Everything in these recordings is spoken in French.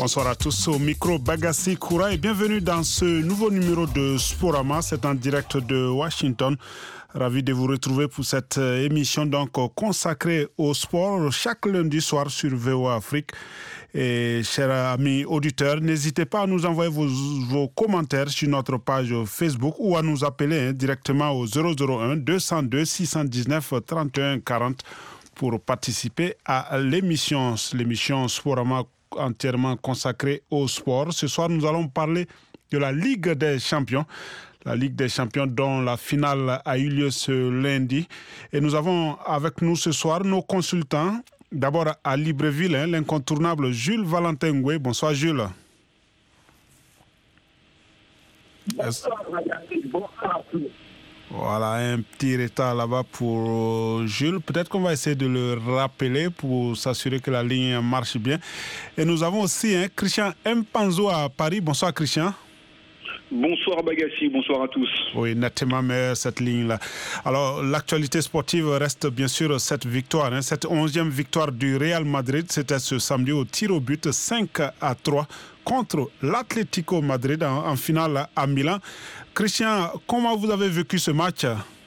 Bonsoir à tous, au micro Bagassi Koura et bienvenue dans ce nouveau numéro de Sporama. C'est en direct de Washington. Ravi de vous retrouver pour cette émission donc consacrée au sport chaque lundi soir sur VOA Afrique. Et chers amis auditeurs, n'hésitez pas à nous envoyer vos commentaires sur notre page Facebook ou à nous appeler directement au 001 202 619 31 40 pour participer à l'émission Sporama entièrement consacrée au sport. Ce soir, nous allons parler de la Ligue des Champions. La Ligue des Champions dont la finale a eu lieu ce lundi. Et nous avons avec nous ce soir nos consultants. D'abord à Libreville, l'incontournable Jules Valentin Ngoué. Bonsoir Jules. Bonsoir. Voilà, un petit retard là-bas pour Jules. Peut-être qu'on va essayer de le rappeler pour s'assurer que la ligne marche bien. Et nous avons aussi Christian Mpanzo à Paris. Bonsoir Christian. Bonsoir Bagassi, bonsoir à tous. Oui, nettement meilleure cette ligne-là. Alors, l'actualité sportive reste bien sûr cette victoire, cette 11e victoire du Real Madrid. C'était ce samedi au tir au but 5-3 contre l'Atlético Madrid en finale à Milan. Christian, comment vous avez vécu ce match ?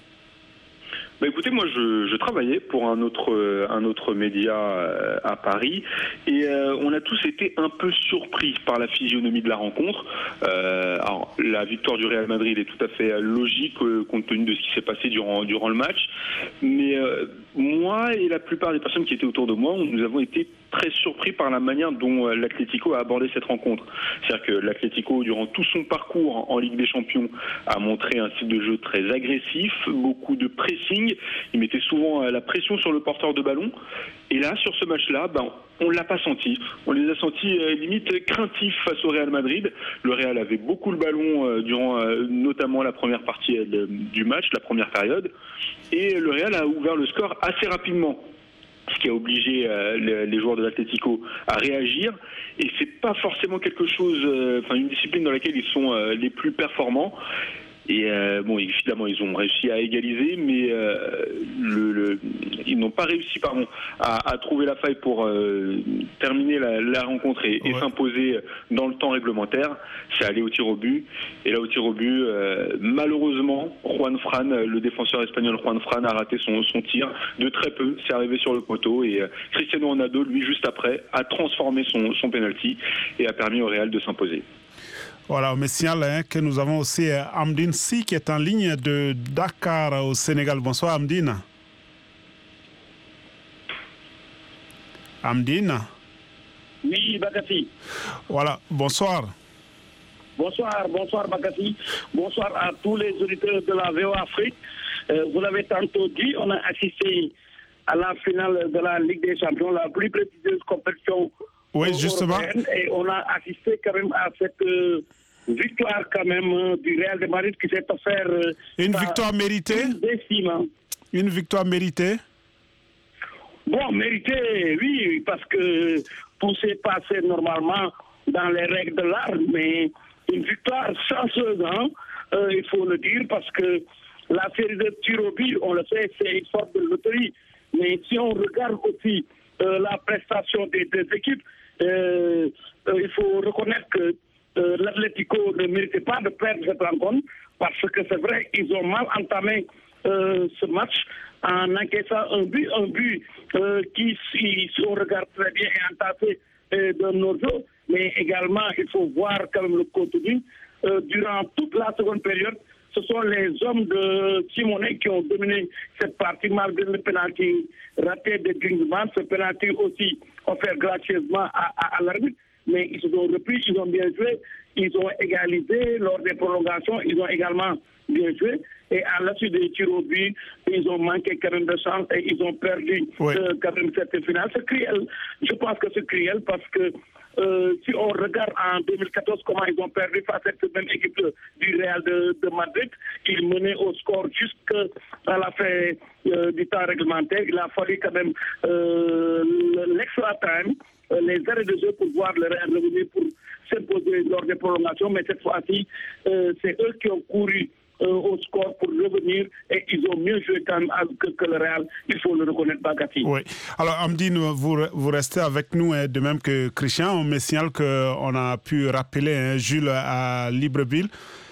Bah écoutez, moi je travaillais pour un autre média à Paris et on a tous été un peu surpris par la physionomie de la rencontre. Alors la victoire du Real Madrid est tout à fait logique compte tenu de ce qui s'est passé durant le match, mais moi et la plupart des personnes qui étaient autour de moi, nous avons été très surpris par la manière dont l'Atlético a abordé cette rencontre. C'est-à-dire que l'Atlético, durant tout son parcours en Ligue des Champions, a montré un style de jeu très agressif, beaucoup de pressing. Il mettait souvent la pression sur le porteur de ballon. Et là, sur ce match-là, on ne l'a pas senti. On les a sentis limite craintifs face au Real Madrid. Le Real avait beaucoup le ballon durant notamment la première partie du match, la première période. Et le Real a ouvert le score assez rapidement, ce qui a obligé les joueurs de l'Atlético à réagir. Et c'est pas forcément quelque chose, une discipline dans laquelle ils sont les plus performants. Et évidemment, ils ont réussi à égaliser, mais ils n'ont pas réussi à trouver la faille pour terminer la rencontre et s'imposer dans le temps réglementaire. C'est aller au tir au but. Et là, au tir au but, malheureusement, Juan Fran, le défenseur espagnol Juan Fran, a raté son tir de très peu. C'est arrivé sur le poteau et Cristiano Ronaldo, lui, juste après, a transformé son penalty et a permis au Real de s'imposer. Voilà, on me signale que nous avons aussi Amdine Si qui est en ligne de Dakar au Sénégal. Bonsoir Amdine. Amdine. Oui, Bagassi. Voilà, bonsoir. Bonsoir Bagassi. Bonsoir à tous les auditeurs de la VOA Afrique. Vous l'avez tantôt dit, on a assisté à la finale de la Ligue des Champions, la plus prestigieuse compétition européenne. Et on a assisté quand même à cette victoire quand même du Real de Madrid qui s'est offert une victoire méritée. Une victoire méritée. Bon, méritée, oui, parce que tout s'est passé normalement dans les règles de l'art, mais une victoire chanceuse, il faut le dire, parce que la série de tirs au but, on le sait, c'est une sorte de loterie. Mais si on regarde aussi la prestation des deux équipes, il faut reconnaître que l'Atlético ne méritait pas de perdre cette rencontre parce que c'est vrai qu'ils ont mal entamé ce match en encaissant un but qui, si on regarde très bien, est entassé de nos jeux, mais également il faut voir quand même le contenu. Durant toute la seconde période, ce sont les hommes de Simonet qui ont dominé cette partie malgré le pénalty raté de Griezmann, ce pénalty aussi offert gracieusement à l'arbitre. Mais ils se sont repris, ils ont bien joué, ils ont égalisé lors des prolongations, ils ont également bien joué. Et à la suite des tirs au but, ils ont manqué quand même de chance et ils ont perdu quand même cette finale. C'est cruel. Je pense que c'est cruel parce que si on regarde en 2014 comment ils ont perdu face à cette même équipe du Real de Madrid, ils menaient au score jusqu'à la fin du temps réglementaire. Il a fallu quand même l'extra time, les arrêts de jeu pour voir le Real revenir pour s'imposer lors des prolongations. Mais cette fois-ci, c'est eux qui ont couru au score pour revenir et ils ont mieux joué que le Real, il faut le reconnaître, Bagassi. Oui. Alors, Amdine, vous restez avec nous, de même que Christian. On me signale qu'on a pu rappeler Jules à Libreville.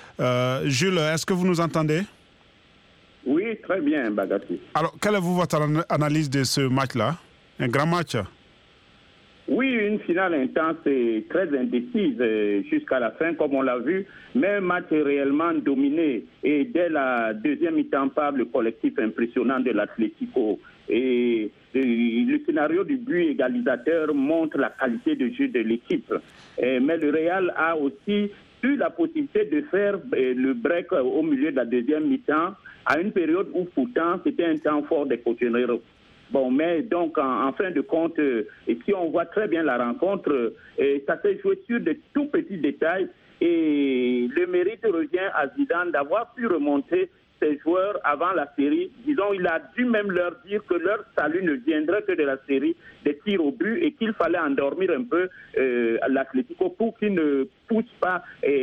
Jules, est-ce que vous nous entendez? Oui, très bien, Bagassi. Alors, quelle est votre analyse de ce match-là? Un grand match? Oui, une finale intense et très indécise jusqu'à la fin, comme on l'a vu, mais un match réellement dominé. Et dès la deuxième mi-temps, par le collectif impressionnant de l'Atlético. Et le scénario du but égalisateur montre la qualité de jeu de l'équipe. Mais le Real a aussi eu la possibilité de faire le break au milieu de la deuxième mi-temps, à une période où pourtant c'était un temps fort des Cotoneros. Bon, mais donc, en fin de compte, et si on voit très bien la rencontre, ça s'est joué sur de tout petits détails et le mérite revient à Zidane d'avoir pu remonter ses joueurs avant la série. Disons, il a dû même leur dire que leur salut ne viendrait que de la série des tirs au but et qu'il fallait endormir un peu l'Atlético pour qu'il ne pousse pas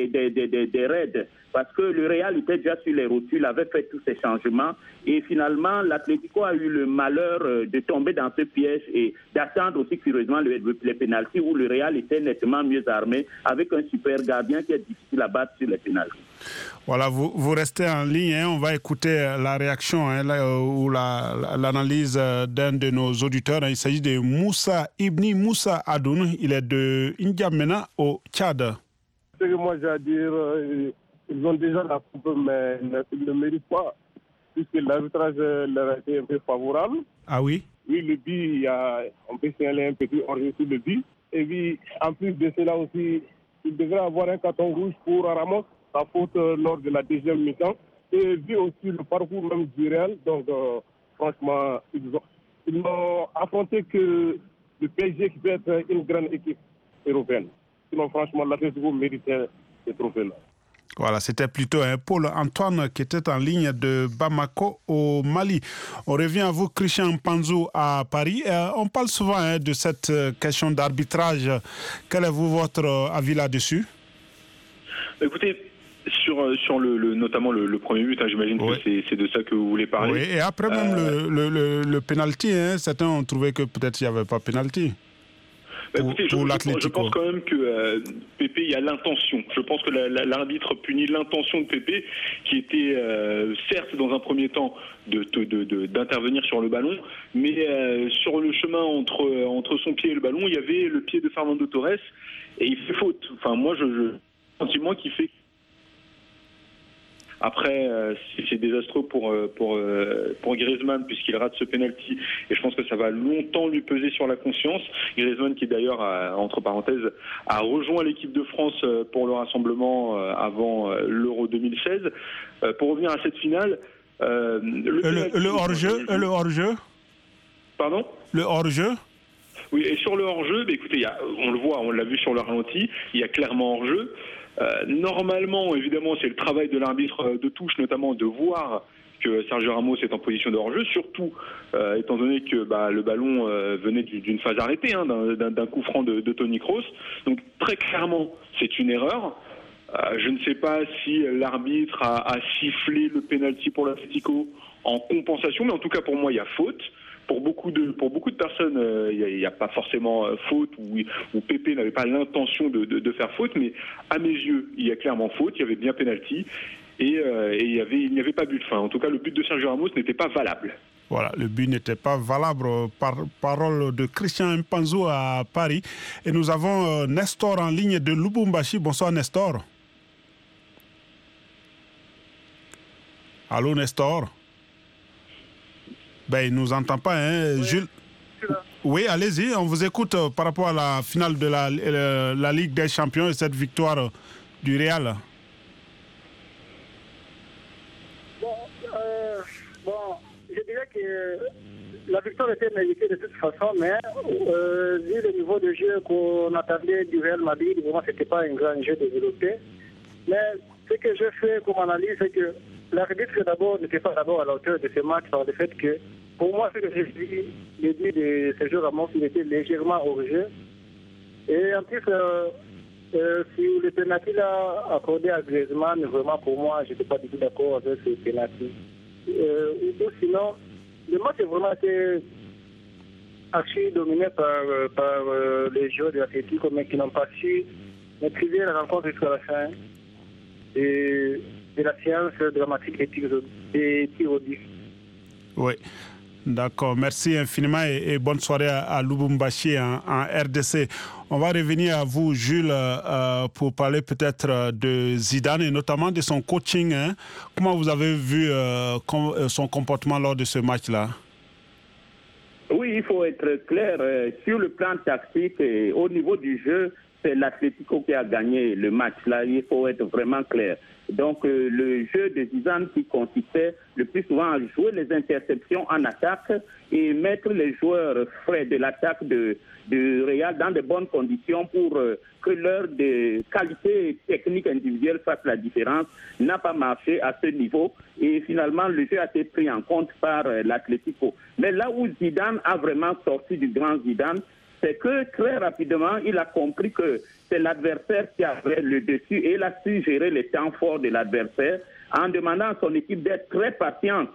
des raids. Parce que le Real était déjà sur les rotules, avait fait tous ces changements. Et finalement, l'Atlético a eu le malheur de tomber dans ce piège et d'attendre aussi curieusement les pénaltys où le Real était nettement mieux armé avec un super gardien qui est difficile à battre sur les pénaltys. Voilà, vous restez en ligne. On va écouter la réaction ou l'analyse d'un de nos auditeurs. Il s'agit de Moussa Ibni Moussa Adoun. Il est de N'Djamena au Tchad. Ce que moi j'ai à dire... Ils ont déjà la coupe, mais ils ne méritent pas, puisque l'arbitrage leur a été un peu favorable. Ah oui? Oui, le but, on peut signaler un petit hors-jeu sur le but. Et puis, en plus de cela aussi, il devrait avoir un carton rouge pour Ramos, sa faute lors de la deuxième mi-temps. Et vu aussi le parcours même du Real, donc franchement, ils n'ont affronté que le PSG qui peut être une grande équipe européenne. Sinon, franchement, l'Atlético méritait ce trophée-là. Voilà, c'était plutôt Paul-Antoine qui était en ligne de Bamako au Mali. On revient à vous, Christian Mpanzu, à Paris. On parle souvent de cette question d'arbitrage. Quel est votre avis là-dessus? Écoutez, sur notamment le premier but, j'imagine que c'est de ça que vous voulez parler. Oui, et après même le penalty, certains ont trouvé que peut-être il n'y avait pas penalty. Écoutez, je pense quand même que Pépé, il y a l'intention. Je pense que l'arbitre punit l'intention de Pépé, qui était certes dans un premier temps d'intervenir sur le ballon, mais sur le chemin entre son pied et le ballon, il y avait le pied de Fernando Torres et il fait faute. Enfin, moi, je sentiment qu'il fait. Après, c'est désastreux pour Griezmann puisqu'il rate ce penalty et je pense que ça va longtemps lui peser sur la conscience. Griezmann qui d'ailleurs, entre parenthèses, a rejoint l'équipe de France pour le rassemblement avant l'Euro 2016. Pour revenir à cette finale, le hors-jeu. Pardon ? Le hors-jeu. Oui, et sur le hors-jeu, écoutez, on le voit, on l'a vu sur le ralenti, il y a clairement hors-jeu. Normalement, évidemment, c'est le travail de l'arbitre de touche, notamment de voir que Sergio Ramos est en position de hors-jeu, surtout étant donné que le ballon venait d'une phase arrêtée, d'un coup franc de Toni Kroos. Donc très clairement, c'est une erreur. Je ne sais pas si l'arbitre a sifflé le penalty pour l'Atlético en compensation, mais en tout cas pour moi, il y a faute. Pour beaucoup de personnes, il n'y a pas forcément faute ou Pépé n'avait pas l'intention de faire faute, mais à mes yeux, il y a clairement faute, il y avait bien penalty et il n'y avait pas but. Enfin, en tout cas, le but de Sergio Ramos n'était pas valable. Voilà, le but n'était pas valable. Parole de Christian Mpanzu à Paris. Et nous avons Nestor en ligne de Lubumbashi. Bonsoir Nestor. Allô Nestor? Il ne nous entend pas, hein, oui. Jules. Oui, allez-y, on vous écoute par rapport à la finale de la Ligue des Champions et cette victoire du Real. Je dirais que la victoire était méritée de toute façon, mais vu le niveau de jeu qu'on attendait du Real Madrid, vraiment, ce n'était pas un grand jeu développé. Mais ce que je fais comme analyse, c'est que l'arbitre n'était pas d'abord à la hauteur de ce match par le fait que, pour moi, ce que j'ai dit, le but de Sergio Ramos, il était légèrement hors jeu. Et en plus, sur le penalty accordé à Griezmann, vraiment pour moi, je n'étais pas du tout d'accord avec ce penalty. ou sinon, le match a vraiment été archi dominé par les joueurs de l'Atlético, mais qui n'ont pas su maîtriser la rencontre jusqu'à la fin et de la séance dramatique des tirs au but. Oui. D'accord, merci infiniment et bonne soirée à Lubumbashi en RDC. On va revenir à vous, Jules, pour parler peut-être de Zidane et notamment de son coaching. Comment vous avez vu son comportement lors de ce match-là? Oui, il faut être clair. Sur le plan tactique et au niveau du jeu, c'est l'Atlético qui a gagné le match. Là, il faut être vraiment clair. Donc, le jeu de Zidane qui consistait le plus souvent à jouer les interceptions en attaque et mettre les joueurs frais de l'attaque de Real dans de bonnes conditions pour que leur qualité technique individuelle fasse la différence, n'a pas marché à ce niveau. Et finalement, le jeu a été pris en compte par l'Atlético. Mais là où Zidane a vraiment sorti du grand Zidane, c'est que très rapidement, il a compris que c'est l'adversaire qui avait le dessus et il a su gérer les temps forts de l'adversaire en demandant à son équipe d'être très patiente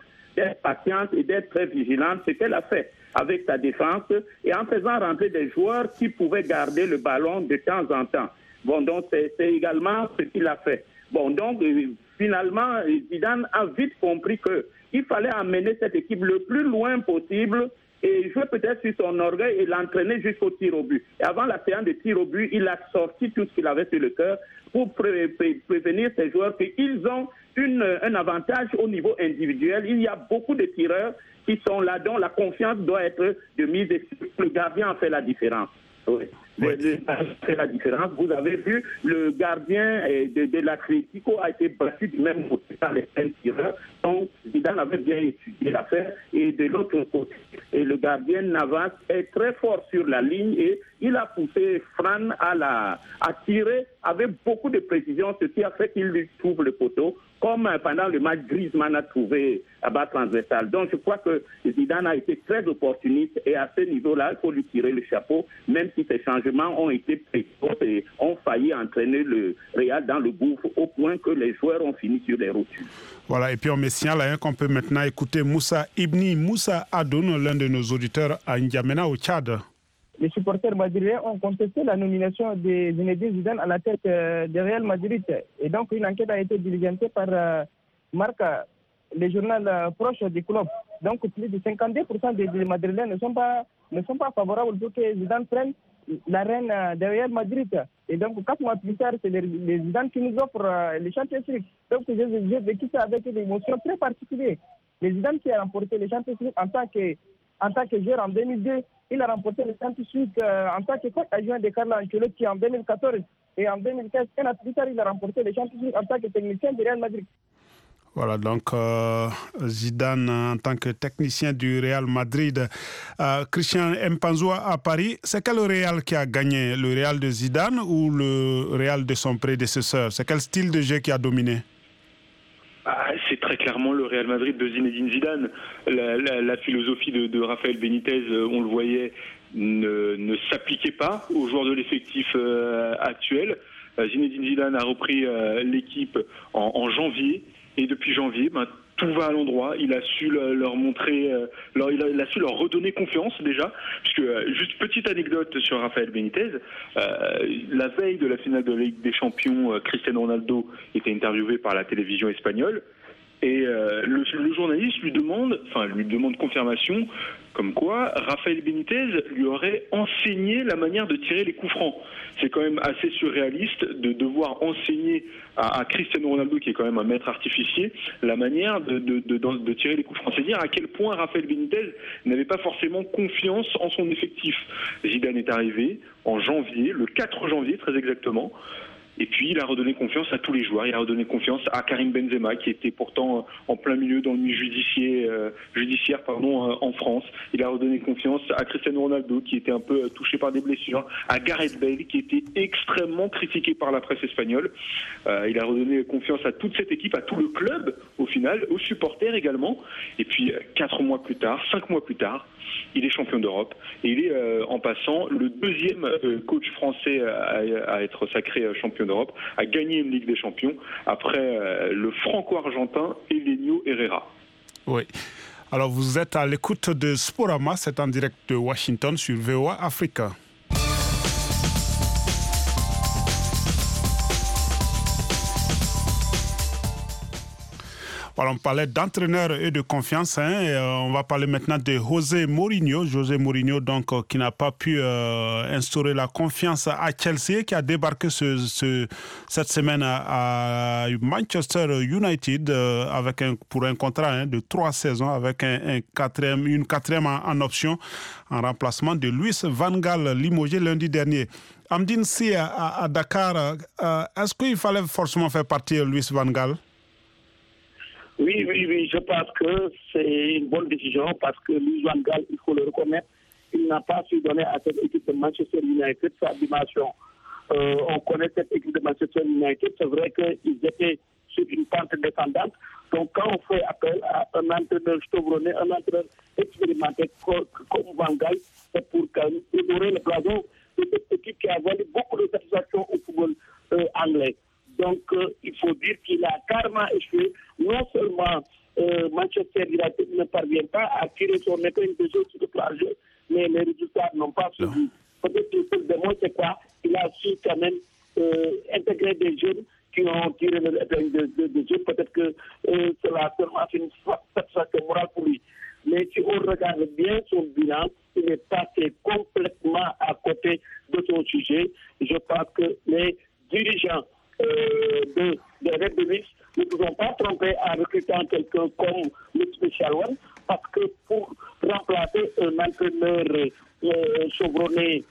et d'être très vigilante, ce qu'elle a fait avec sa défense et en faisant rentrer des joueurs qui pouvaient garder le ballon de temps en temps. Bon, donc c'est également ce qu'il a fait. Bon, donc finalement, Zidane a vite compris qu'il fallait amener cette équipe le plus loin possible et jouer peut-être sur son orgueil et l'entraîner jusqu'au tir au but. Et avant la séance de tir au but, il a sorti tout ce qu'il avait sur le cœur pour prévenir ses joueurs qu'ils ont un avantage au niveau individuel. Il y a beaucoup de tireurs qui sont là, dont la confiance doit être de mise et le gardien a fait la différence. Oui. C'est la différence. Vous avez vu, le gardien de l'Atlético a été battu du même côté par les 5 tireurs. Donc, Zidane avait bien étudié l'affaire. Et de l'autre côté, le gardien Navas est très fort sur la ligne et il a poussé Fran à tirer avec beaucoup de précision, ce qui a fait qu'il lui trouve le poteau, comme pendant le match Griezmann a trouvé à bas transversal. Donc je crois que Zidane a été très opportuniste et à ce niveau-là, il faut lui tirer le chapeau, même si ces changements ont été précoces et ont failli entraîner le Real dans le gouffre au point que les joueurs ont fini sur les rotules. Voilà, et puis on me signale qu'on peut maintenant écouter Moussa Ibni Moussa Adoun, l'un de nos auditeurs à N'Djamena au Tchad. Les supporters madrilèns ont contesté la nomination de Zinedine Zidane à la tête de Real Madrid. Et donc, une enquête a été diligentée par Marca, le journal proche du club. Donc, plus de 52% des Madrilèns ne sont pas favorables pour que Zidane prenne la reine de Real Madrid. Et donc, 4 mois plus tard, c'est les Zidane qui nous offrent les Champions League. Donc, j'ai vécu ça avec une émotion très particulière. Les Zidane qui a remporté les Champions League en tant que joueur en 2002, il a remporté le Champions League en tant que coach adjoint de Carlo Ancelotti en 2014 et en 2015. Un an plus tard, il a remporté le Champions League en tant que technicien du Real Madrid. Voilà, donc Zidane en tant que technicien du Real Madrid. Christian Mpanzoua à Paris, c'est quel Real qui a gagné? Le Real de Zidane ou le Real de son prédécesseur? C'est quel style de jeu qui a dominé? C'est très clairement le Real Madrid de Zinedine Zidane. La philosophie de Rafael Benitez, on le voyait, ne s'appliquait pas aux joueurs de l'effectif actuel. Zinedine Zidane a repris l'équipe en janvier et depuis janvier, tout va à l'endroit. Il a su leur montrer, il a su leur redonner confiance déjà. Puisque, juste petite anecdote sur Rafael Benitez, la veille de la finale de la Ligue des Champions, Cristiano Ronaldo était interviewé par la télévision espagnole. Et le journaliste lui demande confirmation, comme quoi Rafael Benitez lui aurait enseigné la manière de tirer les coups francs. C'est quand même assez surréaliste de devoir enseigner à Cristiano Ronaldo, qui est quand même un maître artificier, la manière de tirer les coups francs. C'est dire à quel point Rafael Benitez n'avait pas forcément confiance en son effectif. Zidane est arrivé en janvier, le 4 janvier très exactement. Et puis, il a redonné confiance à tous les joueurs. Il a redonné confiance à Karim Benzema, qui était pourtant en plein milieu d'ennuis judiciaires en France. Il a redonné confiance à Cristiano Ronaldo, qui était un peu touché par des blessures. À Gareth Bale, qui était extrêmement critiqué par la presse espagnole. Il a redonné confiance à toute cette équipe, à tout le club, au final, aux supporters également. Et puis, 5 mois plus tard, il est champion d'Europe. Et il est, en passant, le deuxième coach français à être sacré champion d'Europe, a gagné une Ligue des Champions après le franco-argentin Elenio Herrera. Oui. Alors, vous êtes à l'écoute de Sporama, c'est en direct de Washington sur VOA Africa. Alors, on parlait d'entraîneur et de confiance. Et on va parler maintenant de José Mourinho. José Mourinho, donc, qui n'a pas pu instaurer la confiance à Chelsea, qui a débarqué cette semaine à Manchester United pour un contrat de 3 saisons avec une quatrième en option en remplacement de Louis van Gaal, limogé lundi dernier. Amdine Si à Dakar, est-ce qu'il fallait forcément faire partir Louis van Gaal? Oui, je pense que c'est une bonne décision parce que Louis van Gaal, il faut le reconnaître, il n'a pas su donner à cette équipe de Manchester United sa dimension. On connaît cette équipe de Manchester United, c'est vrai qu'ils étaient sur une pente descendante. Donc quand on fait appel à un entraîneur chevronné, un entraîneur expérimenté comme Van Gaal, c'est pour honorer le blason de cette équipe qui a valu beaucoup de satisfaction au football anglais. Donc, il faut dire qu'il a carrément échoué. Non seulement Manchester United ne parvient pas à tirer son épingle de jeu sur le plan jeu, mais les résultats n'ont pas suivi. Peut-être que le démon, c'est quoi? Il a su quand même intégrer des jeunes qui ont tiré l'épingle de jeu. Peut-être que cela seulement fait une satisfaction morale pour lui. Mais si on regarde bien son bilan, il est passé complètement à côté de son sujet. Je pense que les dirigeants de Red Devils ne nous ont pas trompés en recrutant quelqu'un comme le Special One, parce que pour remplacer un entraîneur chevronné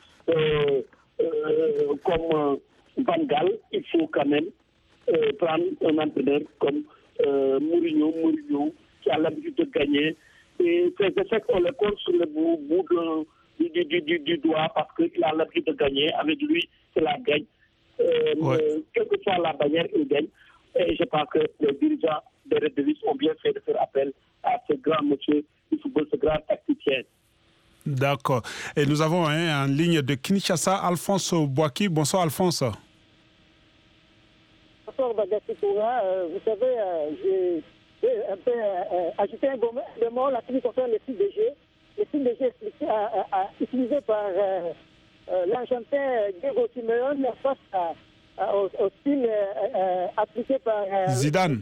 comme Van Gaal, il faut quand même prendre un entraîneur comme Mourinho qui a l'habitude de gagner. Et ces échecs, on les compte sur le bout du doigt parce qu'il a l'habitude de gagner. Avec lui, c'est la gagne. Quelle que soit la bannière, il gagne. Et je pense que les dirigeants de Red Devils ont bien fait de faire appel à ce grand monsieur du football, ce grand tacticien. D'accord. Et nous avons en ligne de Kinshasa, Alphonse Boaki. Bonsoir, Alphonse. Bonsoir, Bagassi Toura. Vous savez, j'ai un peu ajouté un mot là qui concerne les CDG. Les CDG utilisés par l'Argentin Diego Simeone face au style appliqué par Zidane.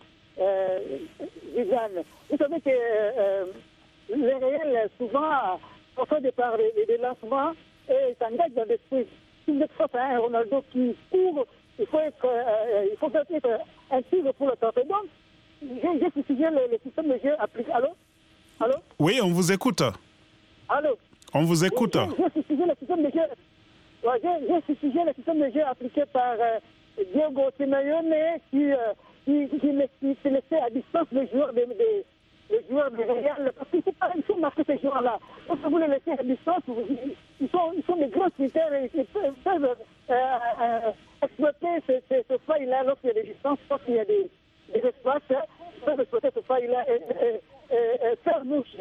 Zidane. Vous savez que les réels, souvent, au fait de par des lancements, s'engagent dans des trucs. Si vous êtes face à un Ronaldo qui court, il faut être un tigre pour le tenter. Donc, j'ai suivi le système de jeu appliqué. Allô? Oui, on vous écoute. Allô? On vous écoute. J'ai suivi le système de jeu. J'ai le système de jeu appliqué par Diego Simeone qui laissait à distance les joueurs de Real. Parce qu'il faut marquer ces joueurs-là. Donc, vous les laissez à distance, ils sont des grands critères et ils peuvent exploiter ce faille-là lorsqu'il y a des distances, lorsqu'il y a des espaces. Ils peuvent exploiter ce faille-là et faire mouche.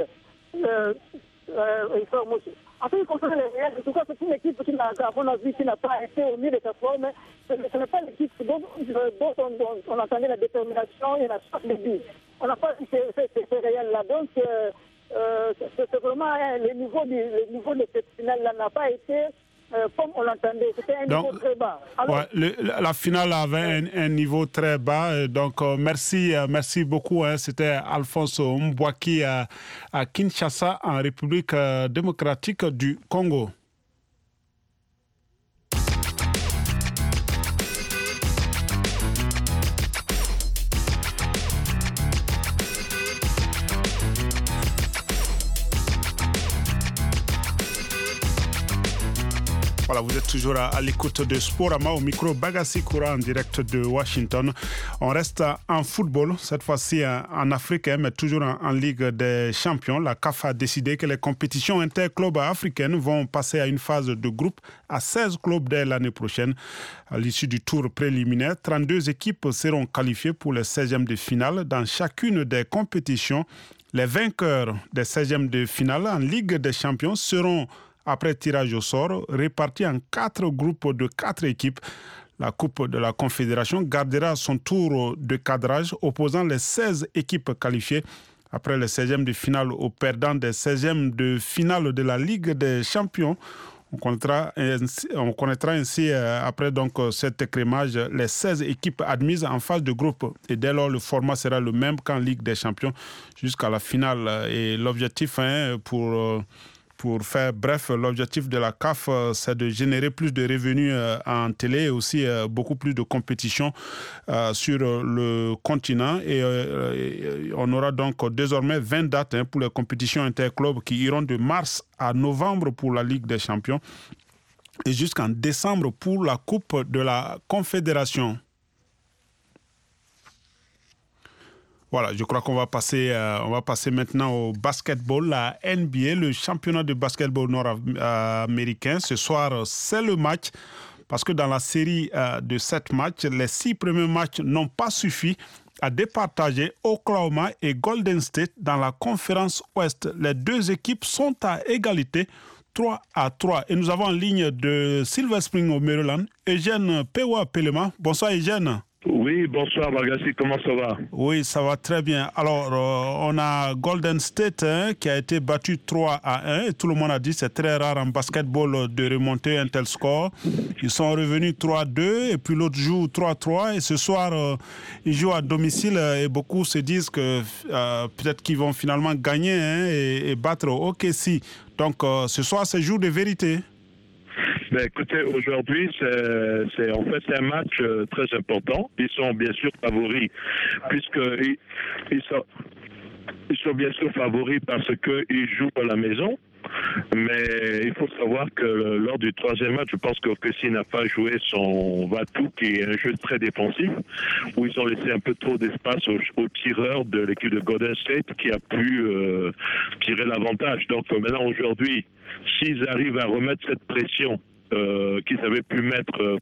En ce qui concerne les Real, en tout cas, c'est une équipe qui n'a pas été au milieu de sa forme. Ce n'est pas l'équipe dont on entendait la détermination et la sorte de but. On n'a pas vu ces Real-là. Donc, c'est vraiment le niveau de cette finale-là n'a pas été comme on l'entendait. C'était un niveau très bas. Alors, la finale avait un niveau très bas. Donc, merci beaucoup. C'était Alphonse Mbouaki à Kinshasa, en République démocratique du Congo. Voilà, vous êtes toujours à l'écoute de Sporama, au micro Bagassi Koura en direct de Washington. On reste en football, cette fois-ci en Afrique, mais toujours en Ligue des Champions. La CAF a décidé que les compétitions interclubs africaines vont passer à une phase de groupe à 16 clubs dès l'année prochaine. À l'issue du tour préliminaire, 32 équipes seront qualifiées pour les 16e de finale dans chacune des compétitions. Les vainqueurs des 16e de finale en Ligue des Champions seront, après tirage au sort, répartis en 4 groupes de 4 équipes. La Coupe de la Confédération gardera son tour de cadrage opposant les 16 équipes qualifiées après les 16e de finale au perdant des 16e de finale de la Ligue des Champions. On connaîtra ainsi, après donc, cet écrémage, les 16 équipes admises en phase de groupe. Et dès lors, le format sera le même qu'en Ligue des Champions jusqu'à la finale. Et l'objectif, pour faire bref, l'objectif de la CAF, c'est de générer plus de revenus en télé et aussi beaucoup plus de compétition sur le continent. Et on aura donc désormais 20 dates pour les compétitions interclubs qui iront de mars à novembre pour la Ligue des Champions et jusqu'en décembre pour la Coupe de la Confédération. Voilà, je crois qu'on va passer maintenant au basketball, la NBA, le championnat de basketball nord-américain. Ce soir, c'est le match parce que dans la série de 7 matchs, les 6 premiers matchs n'ont pas suffi à départager Oklahoma et Golden State dans la conférence Ouest. Les deux équipes sont à égalité, 3-3. Et nous avons en ligne de Silver Spring au Maryland, Eugène Pewa-Pelema. Bonsoir Eugène. Oui, bonsoir Bagassi, comment ça va? Oui, ça va très bien. Alors, on a Golden State qui a été battu 3-1 et tout le monde a dit que c'est très rare en basketball de remonter un tel score. Ils sont revenus 3-2 et puis l'autre joue 3-3 et ce soir, ils jouent à domicile et beaucoup se disent que peut-être qu'ils vont finalement gagner et battre OKC. Donc, ce soir, c'est jour de vérité. Ben, écoutez, aujourd'hui, c'est en fait un match très important. Ils sont bien sûr favoris, puisqu'ils sont bien sûr favoris parce qu'ils jouent à la maison. Mais il faut savoir que lors du troisième match, je pense que OKC n'a pas joué son va-tout, qui est un jeu très défensif, où ils ont laissé un peu trop d'espace aux tireurs de l'équipe de Golden State qui a pu tirer l'avantage. Donc maintenant, aujourd'hui, s'ils arrivent à remettre cette pression qu'ils avaient pu mettre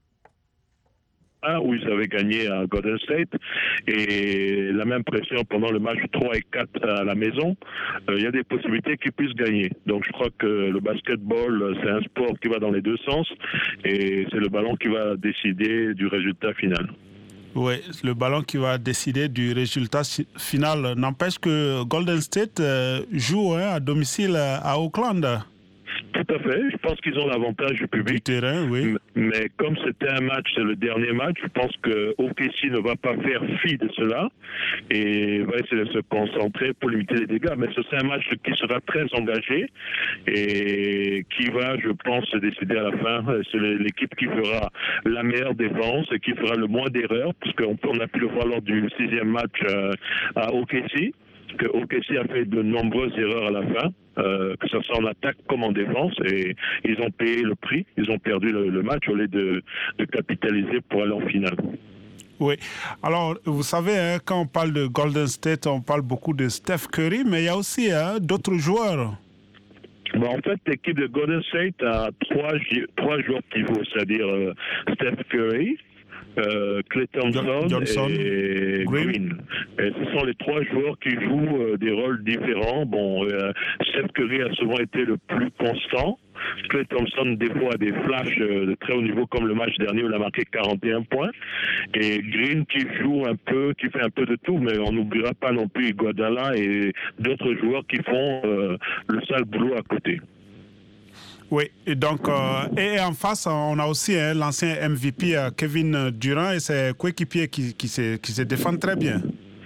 où ils avaient gagné à Golden State et la même pression pendant le match 3 et 4 à la maison, il y a des possibilités qu'ils puissent gagner. Donc je crois que le basketball, c'est un sport qui va dans les deux sens et c'est le ballon qui va décider du résultat final. Oui, le ballon qui va décider du résultat final. N'empêche que Golden State joue à domicile à Oakland. Tout à fait. Je pense qu'ils ont l'avantage du public. Du terrain, oui. Mais comme c'était un match, c'est le dernier match, je pense que OKC ne va pas faire fi de cela et va essayer de se concentrer pour limiter les dégâts. Mais c'est un match qui sera très engagé et qui va, je pense, se décider à la fin. C'est l'équipe qui fera la meilleure défense et qui fera le moins d'erreurs, puisqu'on a pu le voir lors du 6e match à OKC. Que OKC a fait de nombreuses erreurs à la fin, que ce soit en attaque comme en défense, et ils ont payé le prix, ils ont perdu le match au lieu de capitaliser pour aller en finale. Oui, alors vous savez, quand on parle de Golden State, on parle beaucoup de Steph Curry, mais il y a aussi d'autres joueurs. Bon, en fait, l'équipe de Golden State a trois joueurs pivots, c'est-à-dire Steph Curry, Klay Thompson et Green. Et ce sont les trois joueurs qui jouent des rôles différents. Bon, Steph Curry a souvent été le plus constant. Klay Thompson, des fois, a des flashs de très haut niveau, comme le match dernier où il a marqué 41 points. Et Green qui joue un peu, qui fait un peu de tout, mais on n'oubliera pas non plus Iguodala et d'autres joueurs qui font le sale boulot à côté. Oui, et donc, et en face, on a aussi l'ancien MVP Kevin Durant et ses coéquipiers qui se défendent très bien.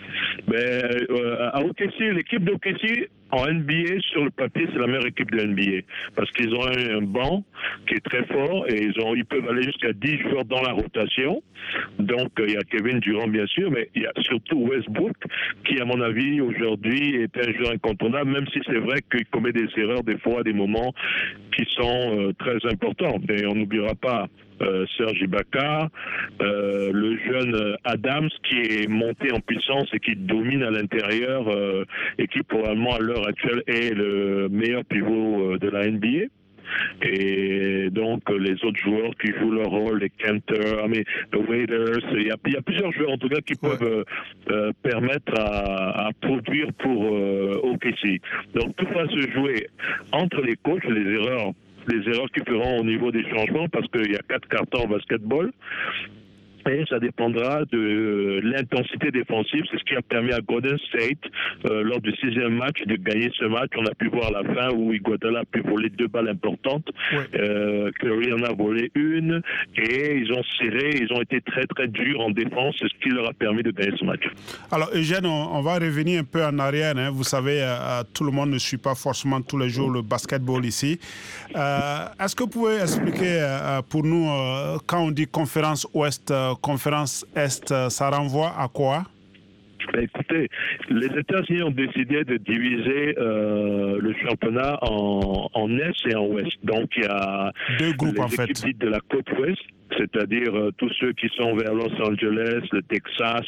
À OKC, l'équipe d'OKC en NBA, sur le papier, c'est la meilleure équipe de NBA. Parce qu'ils ont un banc qui est très fort et ils peuvent aller jusqu'à 10 joueurs dans la rotation. Donc, il y a Kevin Durant, bien sûr, mais il y a surtout Westbrook, qui, à mon avis, aujourd'hui, est un joueur incontournable, même si c'est vrai qu'il commet des erreurs, des fois, à des moments qui sont très importants. Mais on n'oubliera pas Serge Ibaka, le jeune Adams qui est monté en puissance et qui domine à l'intérieur et qui probablement à l'heure actuelle est le meilleur pivot de la NBA. Et donc les autres joueurs qui jouent leur rôle, les Cantor, les Waiters, il y a plusieurs joueurs en tout cas qui peuvent permettre à produire pour OKC. Donc tout va se jouer entre les coachs, les erreurs qu'ils feront au niveau des changements, parce qu'il y a 4 cartons en basketball. Et ça dépendra de l'intensité défensive. C'est ce qui a permis à Golden State, lors du 6e match, de gagner ce match. On a pu voir la fin où Iguodala a pu voler 2 balles importantes. Curry en a volé une. Et ils ont serré, ils ont été très très durs en défense. C'est ce qui leur a permis de gagner ce match. Alors Eugène, on va revenir un peu en arrière. Vous savez, tout le monde ne suit pas forcément tous les jours le basketball ici. Est-ce que vous pouvez expliquer pour nous, quand on dit conférence Ouest, conférence Est, ça renvoie à quoi? Écoutez, les États-Unis ont décidé de diviser le championnat en Est et en Ouest. Donc il y a 2 groupes les en équipes fait. dites de la côte Ouest, c'est-à-dire tous ceux qui sont vers Los Angeles, le Texas,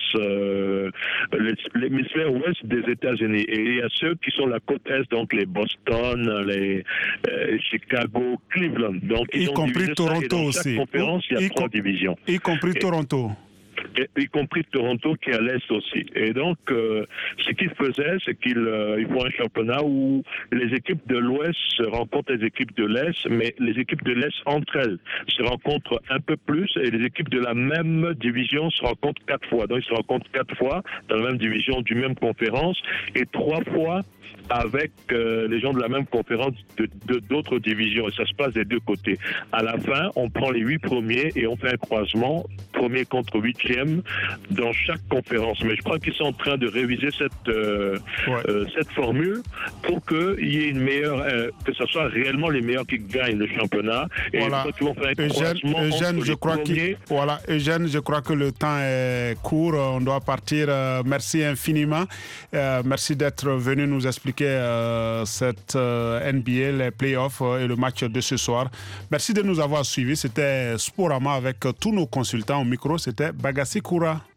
l'hémisphère Ouest des États-Unis. Et il y a ceux qui sont la côte Est, donc les Boston, les Chicago, Cleveland. Donc ils y compris Toronto aussi. Chaque conférence, il y a 3 divisions. Y compris Toronto. Y compris Toronto qui est à l'Est aussi. Et donc, ce qu'ils faisaient, c'est qu'ils font un championnat où les équipes de l'Ouest se rencontrent les équipes de l'Est, mais les équipes de l'Est entre elles se rencontrent un peu plus et les équipes de la même division se rencontrent 4 fois. Donc, ils se rencontrent 4 fois dans la même division du même conférence et 3 fois avec les gens de la même conférence d'autres divisions. Et ça se passe des 2 côtés. À la fin, on prend les 8 premiers et on fait un croisement, premier contre 8e, dans chaque conférence. Mais je crois qu'ils sont en train de réviser cette formule pour qu'il y ait une meilleure, que ce soit réellement les meilleurs qui gagnent le championnat. Et voilà. ils vont faire un croisement Eugène, je crois que le temps est court. On doit partir. Merci infiniment. Merci d'être venu nous expliquer cette NBA, les playoffs et le match de ce soir. Merci de nous avoir suivis. C'était Sporama avec tous nos consultants. Au micro, c'était Bagassi Koura.